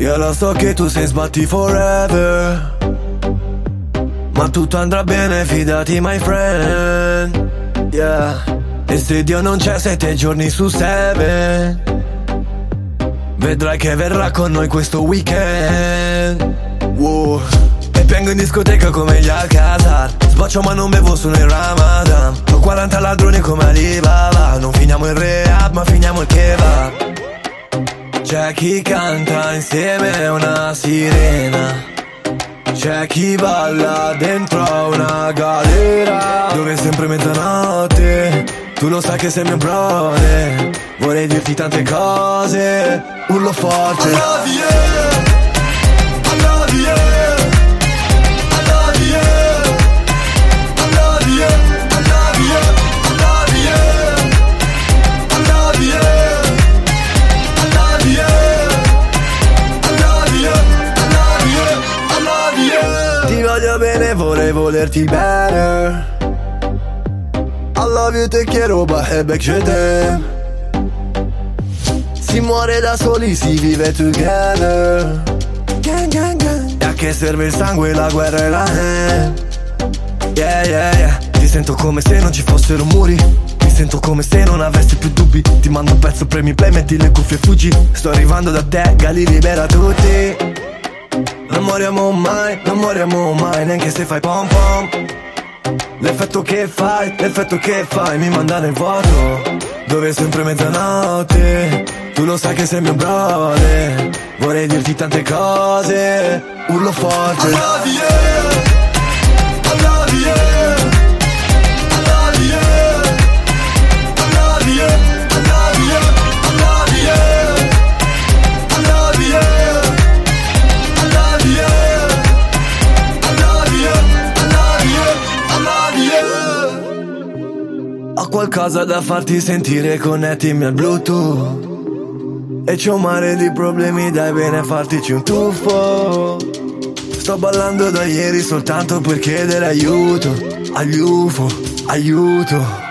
Io lo so che tu sei sbatti forever, ma tutto andrà bene, fidati my friend. Yeah. E se Dio non c'è 7 giorni su 7, vedrai che verrà con noi questo weekend. Wow. E piango in discoteca come gli Alcazar, sboccio ma non bevo solo in Ramadan. Ho 40 ladroni come Alibaba, non finiamo il rehab ma finiamo il kebab. C'è chi canta insieme a una sirena, c'è chi balla dentro a una galera, dove è sempre mezzanotte, tu lo sai che sei mio brother. Vorrei dirti tante cose, urlo forte. I love you, I love you, I love you, I love you, I love you, I love you, I love you, I love you, I love you, I love you. Ti voglio bene, vorrei volerti bene. I love you, te quiero, bahebek je t'aime. Si muore da soli, si vive together. Gang, gang, gang. E a che serve il sangue, la guerra e la hand? Yeah, yeah, yeah. Ti sento come se non ci fossero muri, mi sento come se non avessi più dubbi. Ti mando un pezzo, premi play, metti le cuffie e fuggi. Sto arrivando da te, Gali libera tutti. Non moriamo mai, non moriamo mai, neanche se fai pom pom. L'effetto che fai mi manda nel vuoto, dove è sempre mezzanotte, tu lo sai che sei mio brother. Vorrei dirti tante cose, urlo forte. I love you, I love you, I love you, I love you, I love you, I love you, I love you, I love you, I love you, I love you. Ho qualcosa da farti sentire, connettimi al Bluetooth. E c'è un mare di problemi, dai bene fartici un tuffo. Sto ballando da ieri soltanto per chiedere aiuto agli UFO, aiuto.